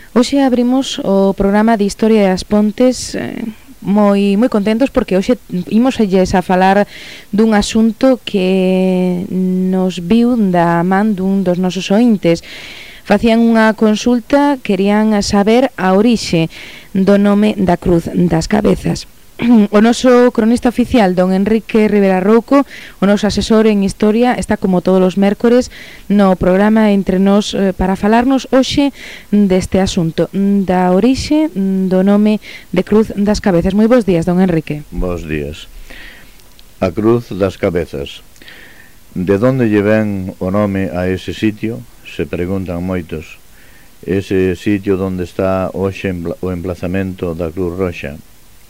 Hoxe abrimos o programa de Historia das Pontes moi contentos porque hoxe imoselles a falar dun asunto que nos viu da man dun dos nosos ointes. Facían unha consulta, querían saber a orixe do nome da Cruz das Cabezas. O noso cronista oficial, don Enrique Rivera Rouco, o noso asesor en Historia, está como todos os mércores no programa entre nós para falarnos hoxe deste asunto, da orixe do nome de Cruz das Cabezas. Moi bons días, don Enrique. Bos días. A Cruz das Cabezas. De onde lle ven o nome a ese sitio? Se preguntan moitos. Ese sitio onde está hoxe o emplazamento da Cruz Roxa.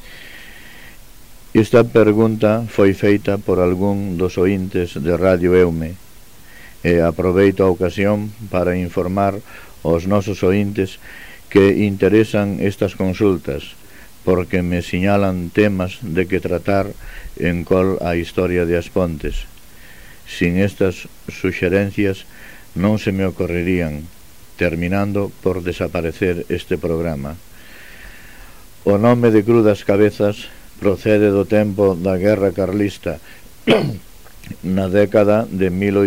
Esta pregunta foi feita por algún dos ointes de Radio Eume e aproveito a ocasión para informar aos nosos ointes que interesan estas consultas porque me siñalan temas de que tratar en col a historia de As Pontes. Sin estas suxerencias non se me ocorrerían, terminando por desaparecer este programa. O nome de Cruz das Cabezas procede do tempo da Guerra Carlista na década de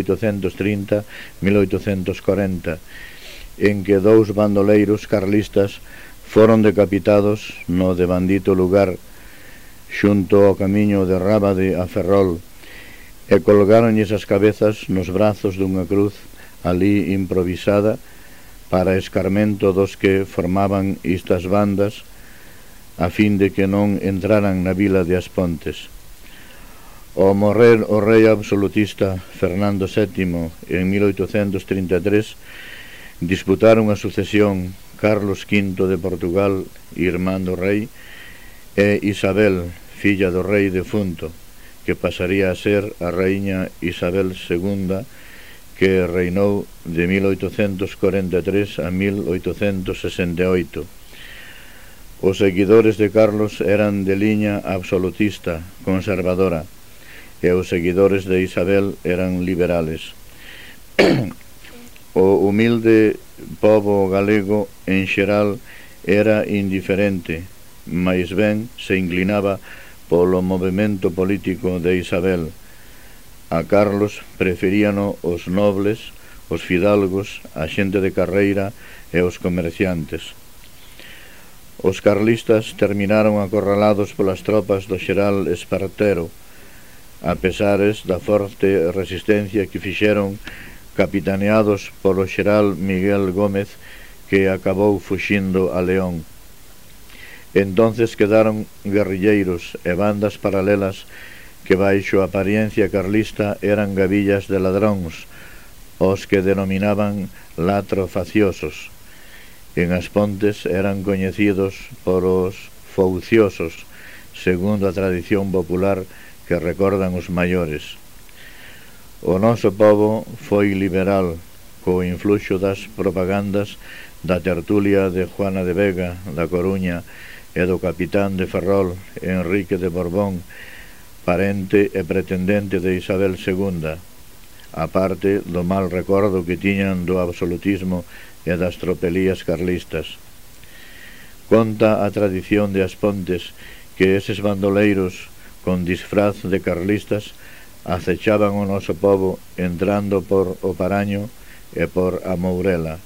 1830-1840 en que dous bandoleiros carlistas foron decapitados no devandito lugar xunto ao camiño de Rábade a Ferrol e colgaronlles as cabezas nos brazos dunha cruz ali improvisada para escarmento dos que formaban estas bandas a fin de que non entraran na vila de As Pontes. Ao morrer o rei absolutista Fernando VII en 1833, disputaron a sucesión Carlos V de Portugal, irmán do rei, e Isabel, filla do rei defunto, que pasaría a ser a raíña Isabel II, que reinou de 1843 a 1868. Os seguidores de Carlos eran de liña absolutista, conservadora, e os seguidores de Isabel eran liberales. O humilde pobo galego, en xeral, era indiferente, mais ben se inclinaba polo movimento político de Isabel. A Carlos preferíano os nobles, os fidalgos, a xente de carreira e os comerciantes. Os carlistas terminaron acorralados polas tropas do xeral Espartero, a pesares da forte resistencia que fixeron capitaneados polo xeral Miguel Gómez, que acabou fuxindo a León. Entonces quedaron guerrilleiros e bandas paralelas que baixo a apariencia carlista eran gavillas de ladróns, os que denominaban latrofaciosos. En As Pontes eran coñecidos por os fouciosos, segundo a tradición popular que recordan os maiores. O noso pobo foi liberal, co influxo das propagandas da tertulia de Juana de Vega, da Coruña, e do capitán de Ferrol, Enrique de Borbón, parente e pretendente de Isabel II, a parte do mal recordo que tiñan do absolutismo e das tropelías carlistas. Conta a tradición de As Pontes que eses bandoleiros con disfraz de carlistas acechaban o noso pobo entrando por o Paraño e por a Mourela.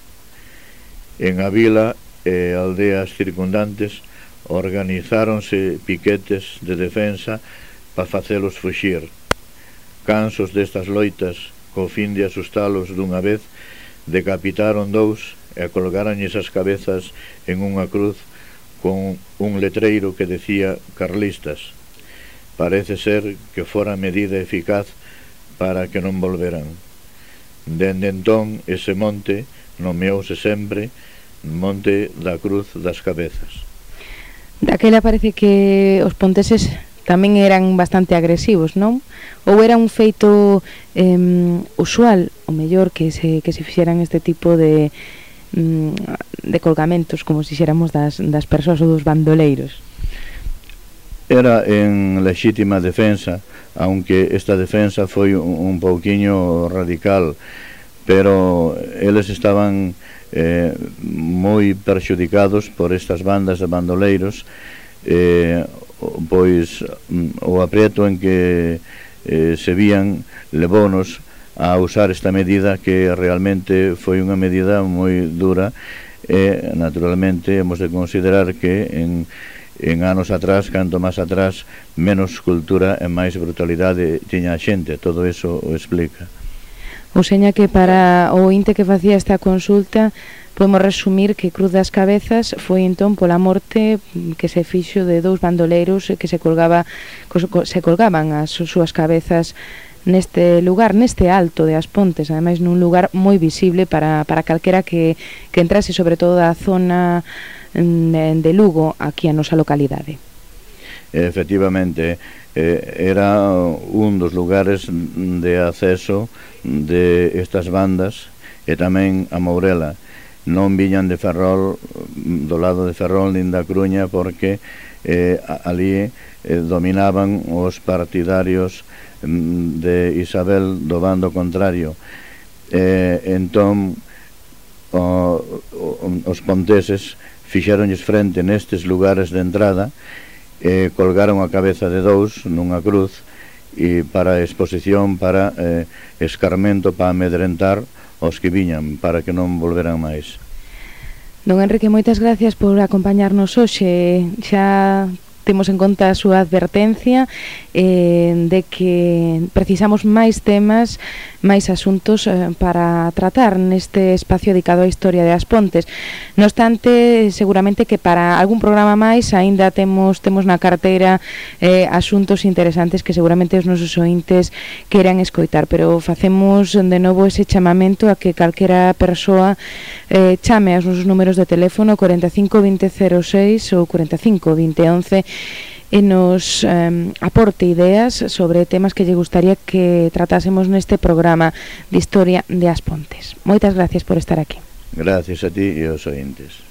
En a vila e aldeas circundantes organizáronse piquetes de defensa para facelos fuxir. Cansos destas loitas, co fin de asustalos dunha vez, decapitaron dous e colgaronlles as cabezas en unha cruz con un letreiro que decía carlistas. Parece ser que fora medida eficaz para que non volveran. Dende entón, ese monte nomeouse sempre Monte da Cruz das Cabezas. Daquela parece que os ponteses tamén eran bastante agresivos, non? Ou era un feito usual, o mellor, que se fixeran este tipo de colgamentos, como se xéramos das persoas ou dos bandoleiros? Era en lexítima defensa, aunque esta defensa foi un pouquiño radical, pero eles estaban moi perxudicados por estas bandas de bandoleiros, pois o aprieto en que se vían levounos a usar esta medida, que realmente foi unha medida moi dura, e naturalmente hemos de considerar que en anos atrás, canto máis atrás, menos cultura e máis brutalidade tiña a xente. Todo iso o explica. Ou seña que para o inte que facía esta consulta podemos resumir que Cruz das Cabezas foi entón pola morte que se fixo de dous bandoleiros que se colgaban as súas cabezas neste lugar, neste alto de As Pontes, ademais nun lugar moi visible para calquera que entrase, sobre todo da zona de Lugo, aquí a nosa localidade. Efectivamente, era un dos lugares de acceso de estas bandas, e tamén a Mourela. Non viñan de Ferrol, do lado de Ferrol nin da Coruña, porque ali dominaban os partidarios de Isabel do bando contrario. Entón os ponteses fixeronlles frente nestes lugares de entrada, colgaron a cabeza de dous nunha cruz, e para exposición, para escarmento, para amedrentar os que viñan, para que non volveran máis. Don Enrique, moitas gracias por acompañarnos hoxe. Xa temos en conta a súa advertencia de que precisamos máis temas, máis asuntos para tratar neste espacio dedicado á historia de As Pontes. No obstante, seguramente que para algún programa máis aínda temos na carteira asuntos interesantes que seguramente os nosos ointes queiran escoitar, pero facemos de novo ese chamamento a que calquera persoa chame aos nosos números de teléfono 45 20 06 ou 45 20 11 e nos aporte ideas sobre temas que lle gustaría que tratásemos neste programa de historia de As Pontes. Moitas gracias por estar aquí. Gracias a ti e aos ointes.